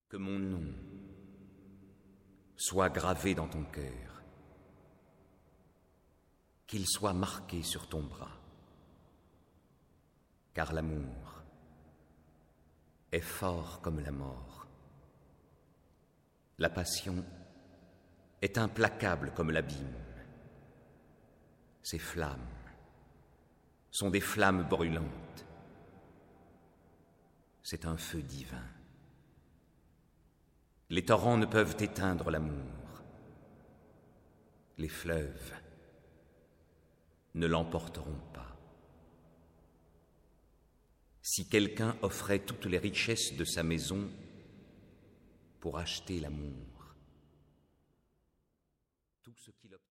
Que mon nom soit gravé dans ton cœur, qu'il soit marqué sur ton bras, car l'amour est fort comme la mort. La passion est implacable comme l'abîme. Ces flammes sont des flammes brûlantes. C'est un feu divin. Les torrents ne peuvent éteindre l'amour. Les fleuves ne l'emporteront pas. Si quelqu'un offrait toutes les richesses de sa maison pour acheter l'amour, tout ce qu'il